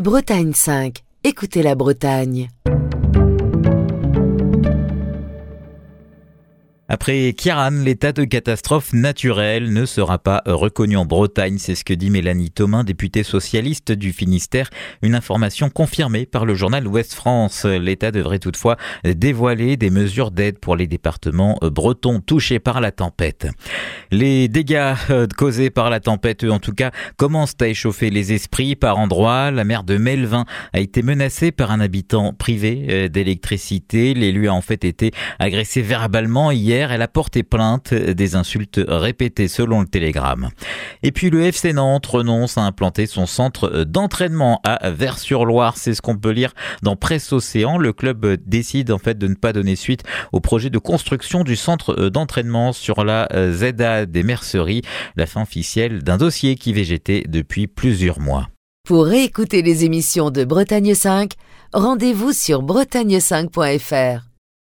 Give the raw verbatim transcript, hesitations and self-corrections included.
Bretagne cinq. Écoutez la Bretagne. Après Ciarán, l'état de catastrophe naturelle ne sera pas reconnu en Bretagne. C'est ce que dit Mélanie Thomin, députée socialiste du Finistère. Une information confirmée par le journal Ouest France. L'État devrait toutefois dévoiler des mesures d'aide pour les départements bretons touchés par la tempête. Les dégâts causés par la tempête, eux, en tout cas, commencent à échauffer les esprits par endroits. La maire de Melvin a été menacée par un habitant privé d'électricité. L'élu a en fait été agressé verbalement hier. Elle a porté plainte, des insultes répétées selon le Télégramme. Et puis le F C Nantes renonce à implanter son centre d'entraînement à Vers-sur-Loire. C'est ce qu'on peut lire dans Presse Océan. Le club décide en fait de ne pas donner suite au projet de construction du centre d'entraînement sur la Z A des Merceries. La fin officielle d'un dossier qui végétait depuis plusieurs mois. Pour réécouter les émissions de Bretagne cinq, rendez-vous sur bretagne cinq point f r.